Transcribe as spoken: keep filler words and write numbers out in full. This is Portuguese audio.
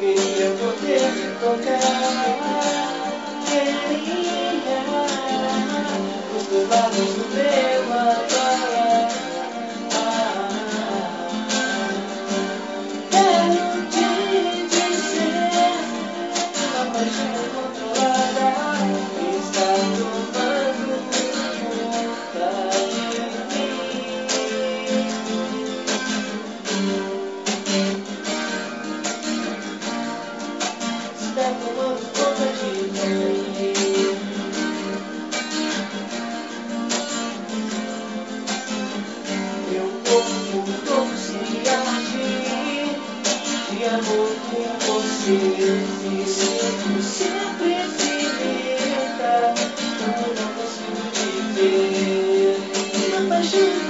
queria poder tocar. Queria os dois lados do meu agora. Quero te dizer uma paixão controlada está tomando conta de mim. Está tomando conta de mim. Meu corpo todo se arde de amor por você. Me sinto sempre infinita, eu não consigo viver. Uma paixão